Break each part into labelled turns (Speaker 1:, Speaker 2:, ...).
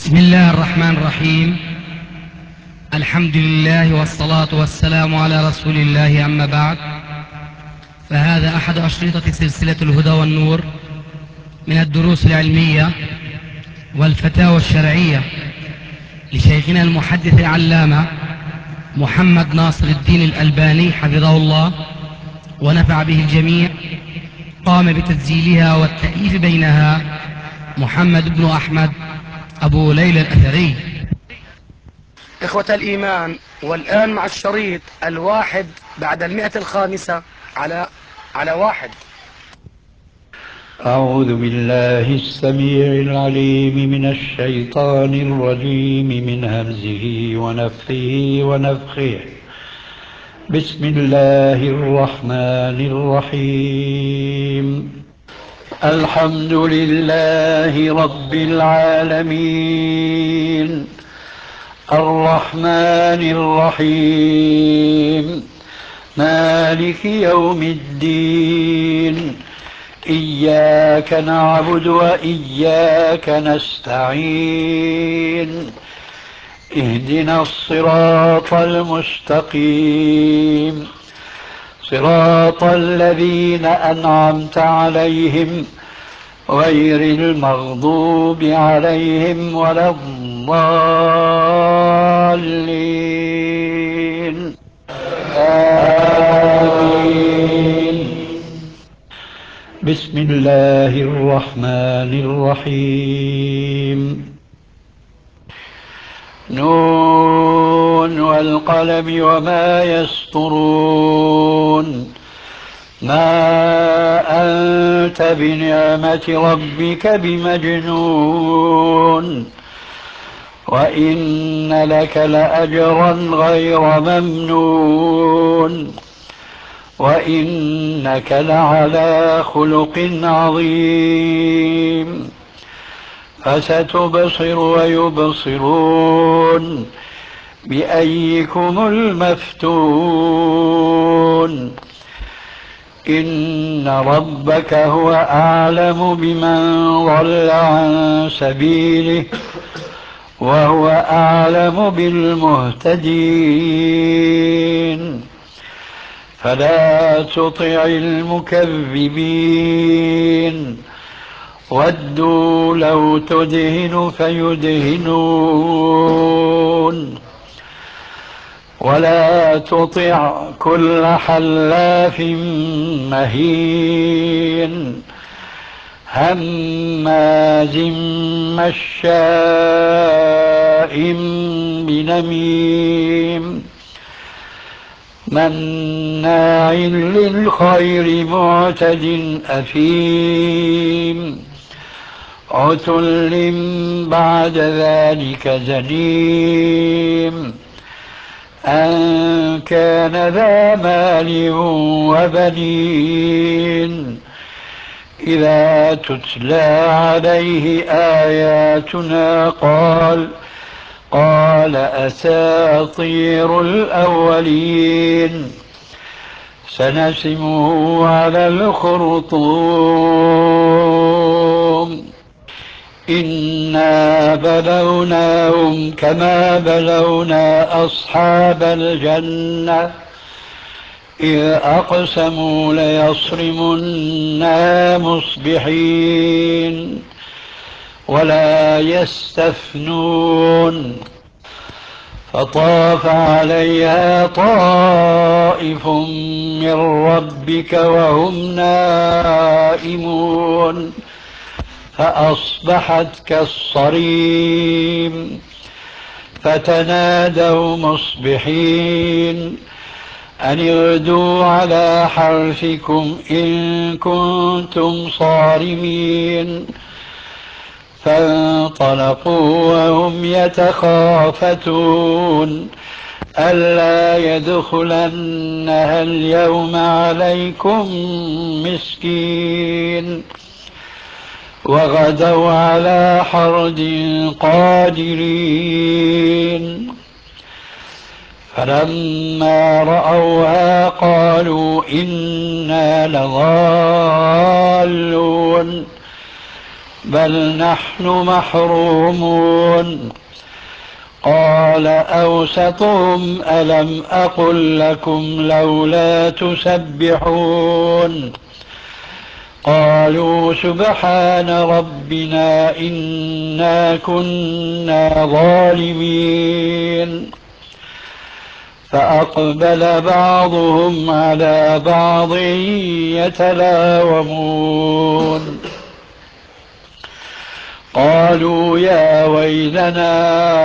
Speaker 1: بسم الله الرحمن الرحيم. الحمد لله والصلاة والسلام على رسول الله، أما بعد، فهذا أحد أشرطة سلسلة الهدى والنور من الدروس العلمية والفتاوى الشرعية لشيخنا المحدث العلامة محمد ناصر الدين الألباني حفظه الله ونفع به الجميع. قام بتسجيلها والتأليف بينها محمد بن أحمد أبو ليلى الأثري.
Speaker 2: إخوة الإيمان، والآن مع الشريط الواحد بعد 105 على واحد.
Speaker 3: أعوذ بالله السميع العليم من الشيطان الرجيم من همزه ونفخه ونفخه. بسم الله الرحمن الرحيم. الحمد لله رب العالمين الرحمن الرحيم مالك يوم الدين. إياك نعبد وإياك نستعين. اهدنا الصراط المستقيم، صراط الذين أنعمت عليهم غير المغضوب عليهم ولا الضالين. آمين. بسم الله الرحمن الرحيم. نون والقلم وما يسطرون. ما أنت بنعمة ربك بمجنون، وإن لك لأجرا غير ممنون، وإنك لعلى خلق عظيم. فستبصر ويبصرون بأيكم المفتون. إن ربك هو أعلم بمن ضل عن سبيله وهو أعلم بالمهتدين. فلا تطع المكذبين، ودوا لو تدهن فيدهنون. ولا تطع كل حلاف مهين هماز مشاء بنميم مناع للخير معتد أثيم عتل بعد ذلك زنيم أن كان ذا مال وبنين. إذا تتلى عليه آياتنا قال أساطير الأولين. سنسمه على الخرطوم. إنا بلوناهم كما بلونا أصحاب الجنة إذ أقسموا ليصرمنها مصبحين ولا يستثنون. فطاف عليها طائف من ربك وهم نائمون فأصبحت كالصريم. فتنادوا مصبحين أن اغدوا على حرثكم إن كنتم صارمين. فانطلقوا وهم يتخافتون ألا يدخلنها اليوم عليكم مسكين. وغدوا على حرد قادرين. فلما رأوها قالوا إنا لضالون بل نحن محرومون يعلمون قال أوسطهم ألم أقل لكم لولا تسبحون قالوا سبحان ربنا إنا كنا ظالمين فأقبل بعضهم على بعض يتلاومون قالوا يا ويلنا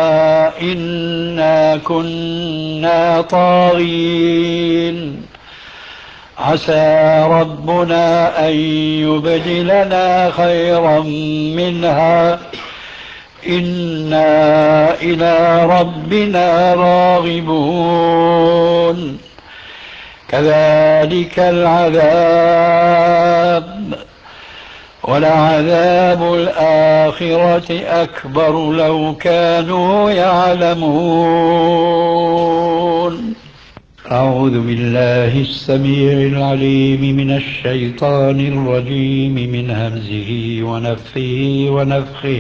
Speaker 3: إنا كنا طاغين عسى ربنا أن يبدلنا خيرا منها إنا إلى ربنا راغبون كذلك العذاب ولعذاب الآخرة أكبر لو كانوا يعلمون أعوذ بالله السميع العليم من الشيطان الرجيم من همزه ونفخه ونفخه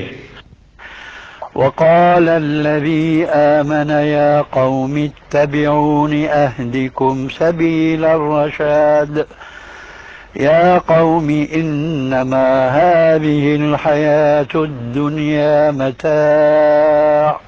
Speaker 3: وقال الذي آمن يا قوم اتبعون أهدكم سبيل الرشاد يا قوم إنما هذه الحياة الدنيا متاع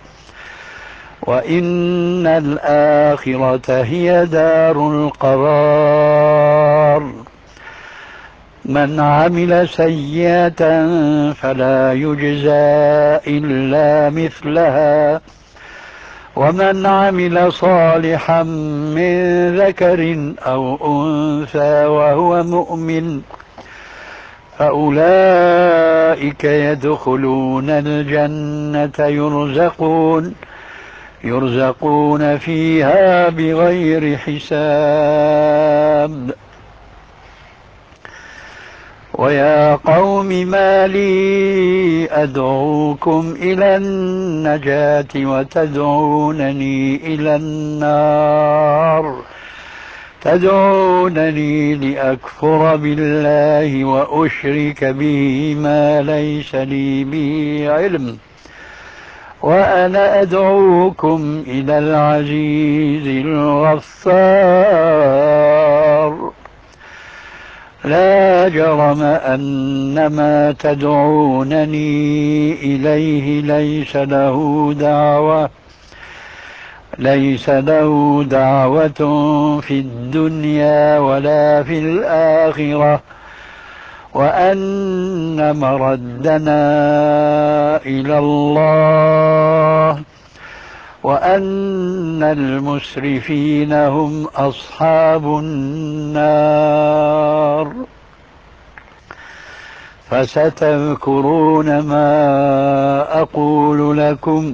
Speaker 3: وإن الآخرة هي دار القرار من عمل سيئة فلا يجزى إلا مثلها ومن عمل صالحا من ذكر أو أنثى وهو مؤمن فأولئك يدخلون الجنة يرزقون فيها بغير حساب ويا قوم ما لي أدعوكم إلى النجاة وتدعونني إلى النار تدعونني لأكفر بالله وأشرك به ما ليس لي به علم وأنا أدعوكم إلى العزيز الغفار لا جرم أن ما تدعونني إليه ليس له دعوة في الدنيا ولا في الآخرة وأن مردنا إلى الله وأن المسرفين هم أصحاب النار فستذكرون ما أقول لكم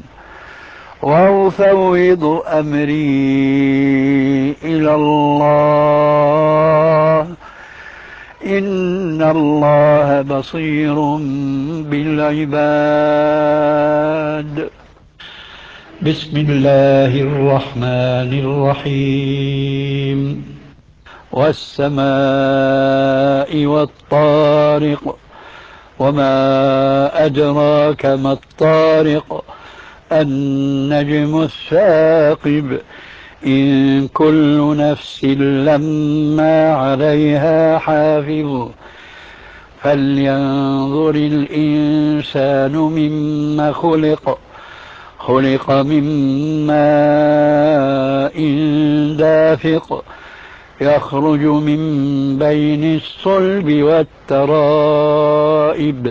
Speaker 3: وأفوض أمري إلى الله إن الله بصير بالعباد بسم الله الرحمن الرحيم والسماء والطارق وما أدراك ما الطارق النجم الثاقب إن كل نفس لما عليها حافظ فلينظر الإنسان مما خلق من ماء دافق يخرج من بين الصلب والترائب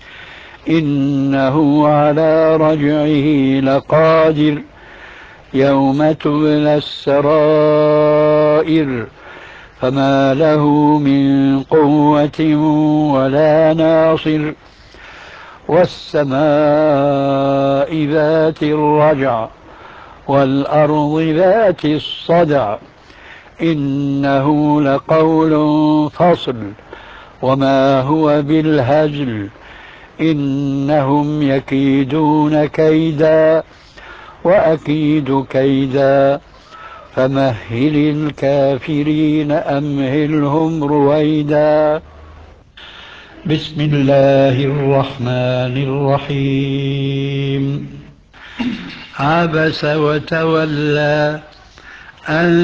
Speaker 3: إنه على رجعه لقادر يوم تبلى السرائر فما له من قوة ولا ناصر والسماء ذات الرجع والأرض ذات الصدع إنه لقول فصل وما هو بالهزل إنهم يكيدون كيدا وأكيد كيدا فمهل الكافرين أمهلهم رويدا بسم الله الرحمن الرحيم عبس وتولى أن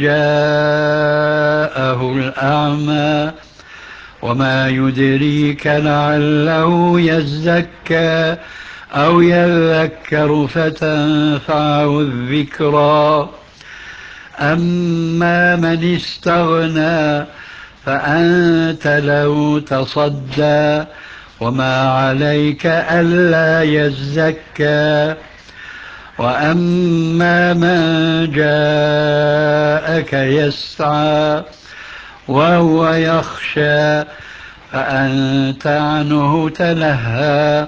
Speaker 3: جاءه الأعمى وما يدريك لعله يزكى أو يذكر فتنفعه الذكرى أما من استغنى فأنت له تصدى وما عليك ألا يزكى وأما من جاءك يسعى وهو يخشى فأنت عنه تلهى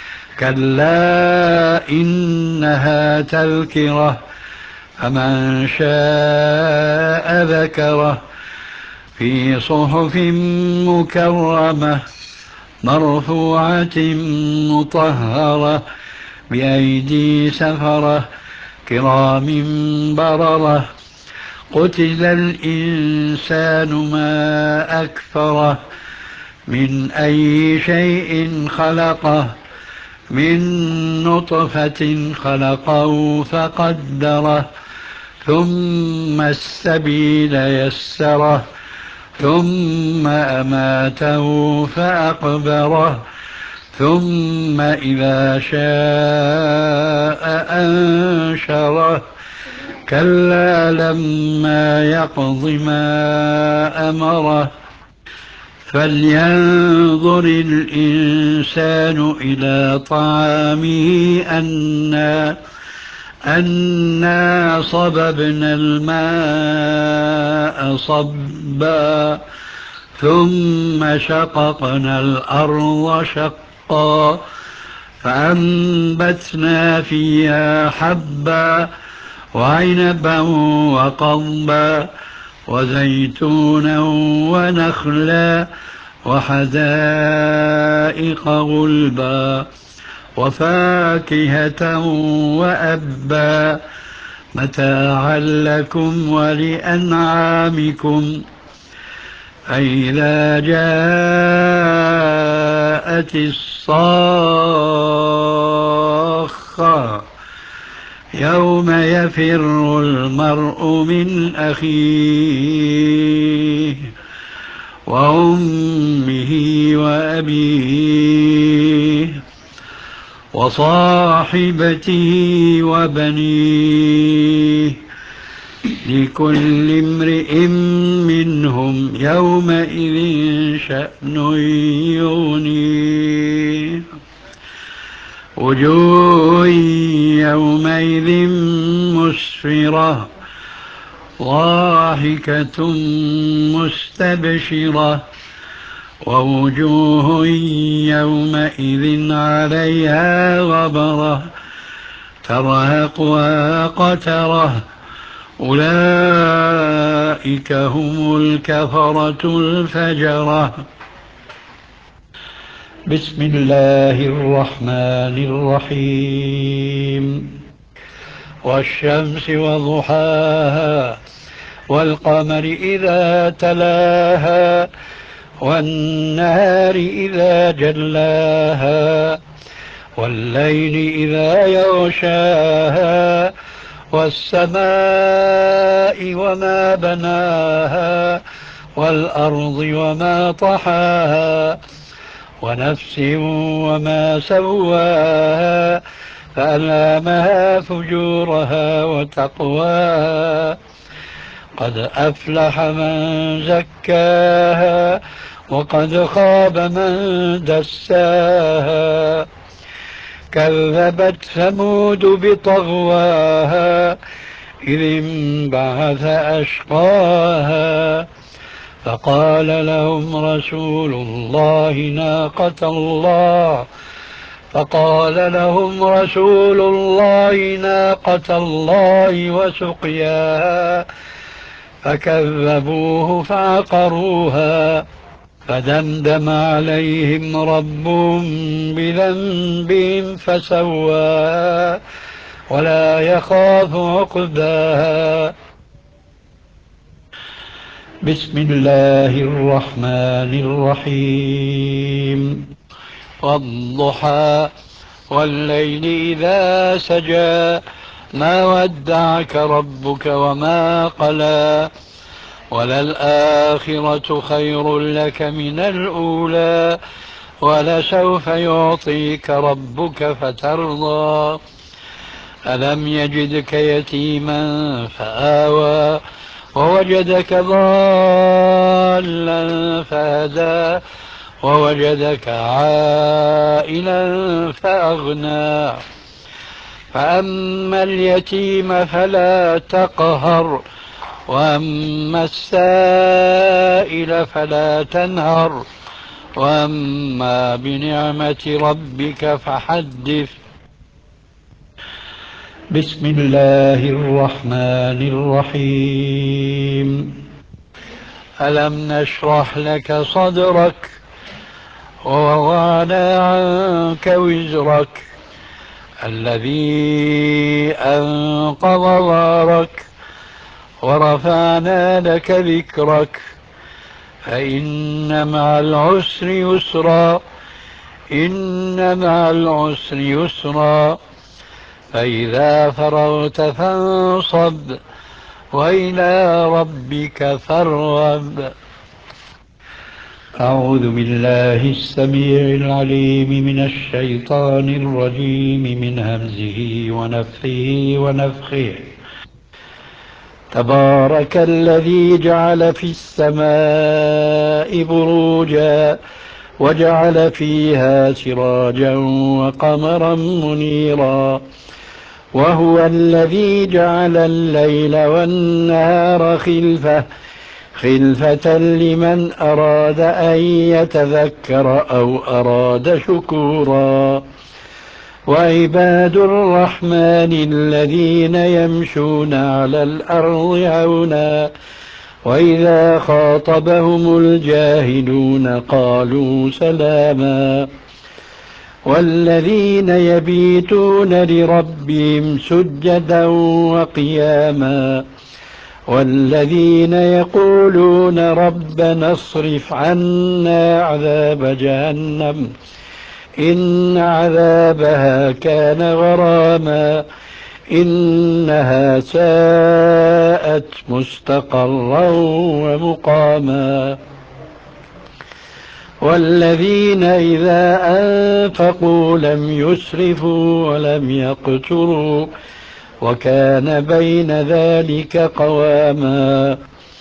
Speaker 3: كلا إنها تذكرة فمن شاء ذكره في صحف مكرمة مرفوعة مطهرة بأيدي سفرة كرام بررة قتل الإنسان ما أكفره من أي شيء خلقه من نطفة خلقه فقدره ثم السبيل يسره ثم أماته فأقبره ثم إذا شاء أنشره كلا لما يقض ما أمره فلينظر الإنسان إلى طعامه أنا صببنا الماء صبا ثم شققنا الأرض شقا فأنبتنا فيها حبا وعنبا وقضبا وزيتونا ونخلا وحدائق غلبا وفاكهة وأبا متاعا لكم ولأنعامكم فإذا جاءت الصاخة يوم يفر المرء من أخيه وأمه وأبيه وصاحبته وبنيه لكل امرئ منهم يومئذ شأن يغنيه وجوه يومئذ مسفرة ضاحكة مستبشرة ووجوه يومئذ عليها غبرة ترهقها قترة أولئك هم الكفرة الفجرة بسم الله الرحمن الرحيم والشمس وضحاها والقمر إذا تلاها والنهار إذا جلاها والليل إذا يغشاها والسماء وما بناها والأرض وما طحاها ونفس وما سواها فألهمها فجورها وتقواها قد أفلح من زكاها وقد خاب من دساها كذبت ثمود بطغواها إذ انبعث أشقاها فقال لهم رسول الله ناقة الله وسقياها فكذبوه فعقروها فدمدم عليهم ربهم بذنبهم فسواها ولا يخاف عقباها بسم الله الرحمن الرحيم والضحى والليل إذا سجى ما ودعك ربك وما قلى وللآخرة خير لك من الأولى ولسوف يعطيك ربك فترضى ألم يجدك يتيما فآوى ووجدك ضالا فهدى ووجدك عائلا فأغنى فأما اليتيم فلا تقهر وأما السائل فلا تنهر وأما بنعمة ربك فحدث. بسم الله الرحمن الرحيم ألم نشرح لك صدرك ووضعنا عنك وزرك الذي أنقض ظهرك ورفعنا لك ذكرك فإن مع العسر يسرا إن مع العسر يسرا فإذا فرغت فانصب وإلى ربك فارغب. أعوذ بالله السميع العليم من الشيطان الرجيم من همزه ونفخه ونفخه. تبارك الذي جعل في السماء بروجا وجعل فيها سراجا وقمرا منيرا وهو الذي جعل الليل والنهار خلفة لمن أراد أن يتذكر أو أراد شكورا وعباد الرحمن الذين يمشون على الأرض هونا وإذا خاطبهم الجاهلون قالوا سلاما والذين يبيتون لربهم سجدا وقياما والذين يقولون ربنا اصرف عنا عذاب جهنم إن عذابها كان غراما إنها ساءت مستقرا ومقاما والذين إذا أنفقوا لم يسرفوا ولم يقتروا وكان بين ذلك قواما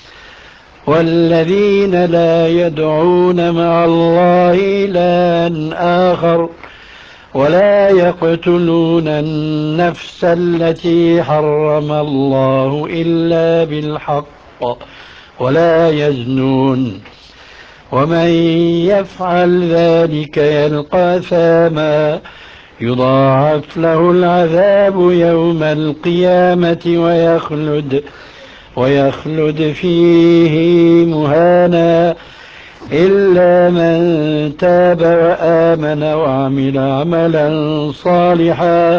Speaker 3: والذين لا يدعون مع الله إلها آخر ولا يقتلون النفس التي حرم الله إلا بالحق ولا يزنون ومن يفعل ذلك يلقى أثاما يضاعف له العذاب يوم القيامة ويخلد فيه مهانا إلا من تاب وآمن وعمل عملا صالحا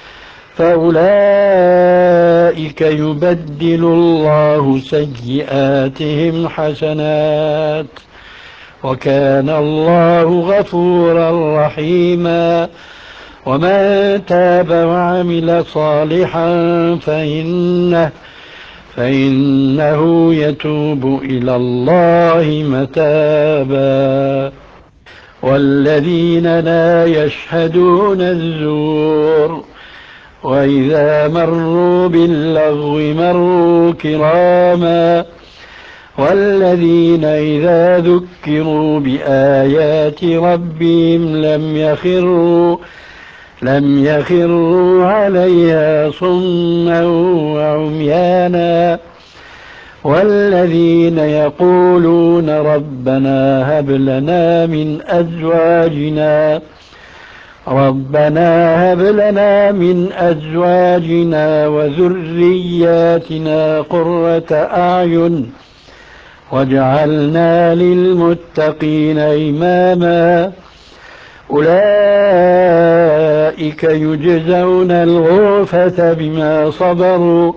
Speaker 3: فأولئك يبدل الله سيئاتهم حسنات وكان الله غفورا رحيما ومن تاب وعمل صالحا فإنه يتوب إلى الله متابا والذين لا يشهدون الزور وإذا مروا باللغو مروا كراما والذين إذا ذكروا بآيات ربهم لم يخروا عليها صما وعميانا والذين يقولون ربنا هب لنا من أزواجنا وذرياتنا قرة أعين واجعلنا للمتقين إماما أولئك يجزون الغرفة بما صبروا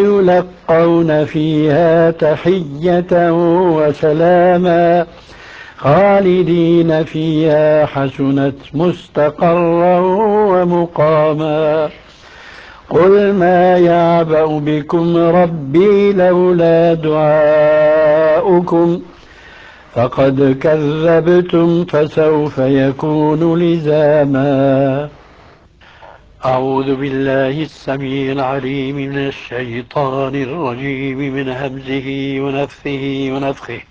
Speaker 3: ويلقون فيها تحية وسلاما خالدين فيها حسنت مستقرا ومقاما قل ما يعبأ بكم ربي لولا دعاؤكم فقد كذبتم فسوف يكون لزاما. أعوذ بالله السميع العليم من الشيطان الرجيم من همزه ونفثه ونفخه.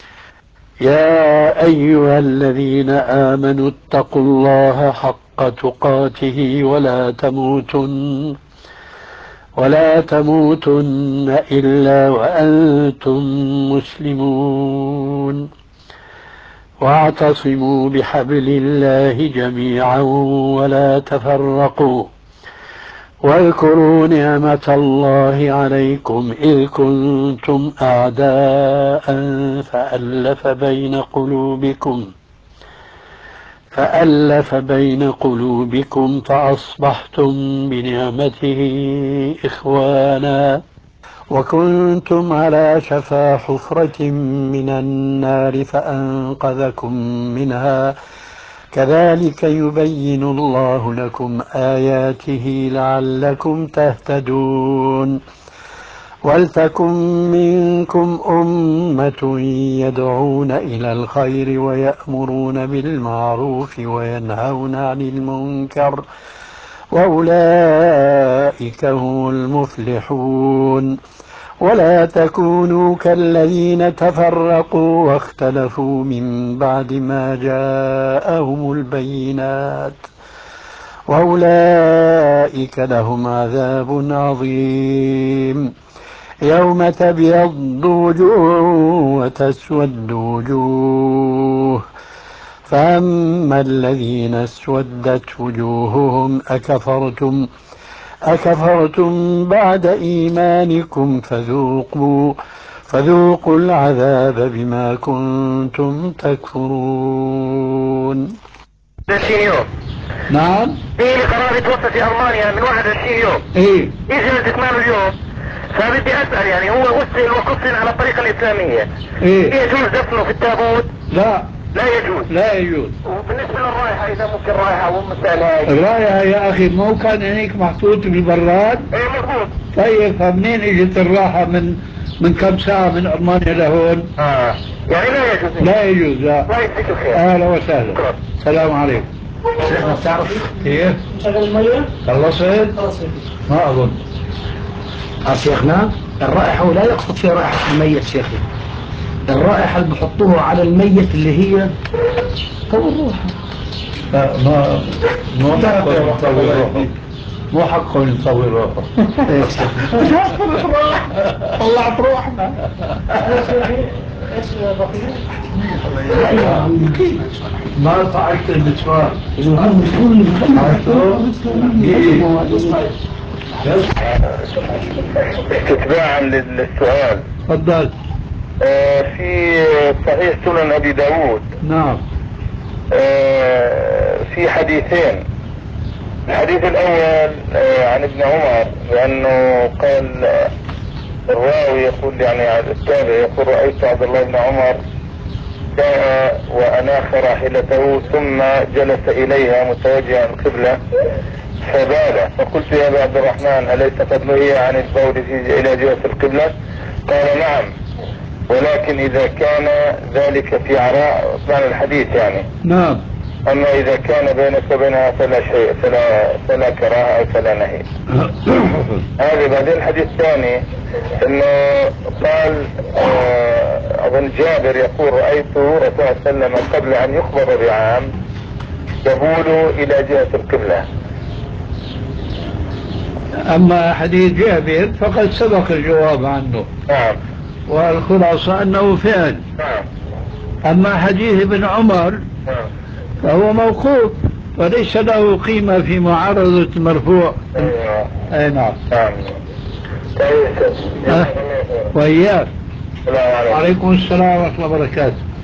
Speaker 3: يا أيها الذين آمنوا اتقوا الله حق تقاته ولا تموتن إلا وأنتم مسلمون واعتصموا بحبل الله جميعا ولا تفرقوا واذكروا نعمة الله عليكم إذ كنتم أعداء فألف بين قلوبكم فأصبحتم بنعمته إخوانا وكنتم على شفا حفرة من النار فأنقذكم منها كذلك يبين الله لكم آياته لعلكم تهتدون ولتكن منكم أمة يدعون إلى الخير ويأمرون بالمعروف وينهون عن المنكر وأولئك هم المفلحون ولا تكونوا كالذين تفرقوا واختلفوا من بعد ما جاءهم البينات وأولئك لهم عذاب عظيم يوم تبيض وجوه وتسود وجوه فأما الذين اسودت وجوههم أكفرتم بعد إيمانكم فذوقوا العذاب بما كنتم تكفرون.
Speaker 4: 20 يوم.
Speaker 3: نعم.
Speaker 4: في قرار يتوفى في ألمانيا من 21 يوم.
Speaker 3: ايه.
Speaker 4: يجي الاستكمال اليوم. فبدي أسأل يعني هو أسئل وكفن على الطريقة الإسلامية.
Speaker 3: ايه.
Speaker 4: يجوز دفنه في التابوت؟
Speaker 3: لا
Speaker 4: يجوز.
Speaker 3: لا يجوز.
Speaker 4: وبالنسبة للرائحة إذا ممكن رائحة ومسألة
Speaker 3: الرائحة يا أخي مو كان هيك محطوط بالبراد؟
Speaker 4: ايه مضبوط.
Speaker 3: طيب فمنين اجت الراحة من كم ساعة من ألمانيا لهون؟
Speaker 4: يعني لا يجوز.
Speaker 3: لا يجوز. لا.
Speaker 4: طيب فيك الخير.
Speaker 3: أهلا وسهلا. السلام عليكم.
Speaker 2: شيخنا بتعرف
Speaker 3: كيف؟
Speaker 2: شغل المية؟
Speaker 3: خلصت؟ ما أظن.
Speaker 2: شيخنا الرائحة لا يقصد فيها رائحة الميت شيخي، الرائحة اللي بحطوها على الميت اللي هي طول روحه.
Speaker 3: لا مو حقه يطول روحه. مو حقه يطول روحه. طلعت روحنا. ما فعلت المسواك.
Speaker 4: استتباعا للسؤال.
Speaker 3: تفضل.
Speaker 4: في صحيح سنن أبي داود.
Speaker 3: نعم.
Speaker 4: في حديثين. الحديث الأول عن ابن عمر بأنه قال الراوي يقول يعني التابع يقول رأيت عبد الله بن عمر جاء وأناخ راحلته ثم جلس إليها متوجها القبلة فبال، فقلت يا أبا عبد الرحمن أليس قد نهي عن البول إلى جهة القبلة؟ قال نعم، ولكن إذا كان ذلك في عراء معنى الحديث يعني.
Speaker 3: نعم.
Speaker 4: أما إذا كان بينك وبينها فلا شيء، فلا كراهة أو فلا نهي. هذا. بعدين الحديث الثاني إنه قال أظن جابر يقول رأيت رسول الله صلى الله عليه وسلم قبل أن يقبض بعام يبول إلى جهة القبلة.
Speaker 3: أما حديث جابر فقد سبق الجواب عنه.
Speaker 4: نعم.
Speaker 3: والخلاصة أنه فعل.
Speaker 4: نعم.
Speaker 3: أما حديث ابن عمر
Speaker 4: نعم.
Speaker 3: فهو موقوف وليس له قيمة في معارضة المرفوع.
Speaker 4: أيوة.
Speaker 3: أي نعم.
Speaker 4: نعم.
Speaker 3: وإياك.
Speaker 4: السلام عليكم.
Speaker 3: وعليكم السلام ورحمة الله وبركاته.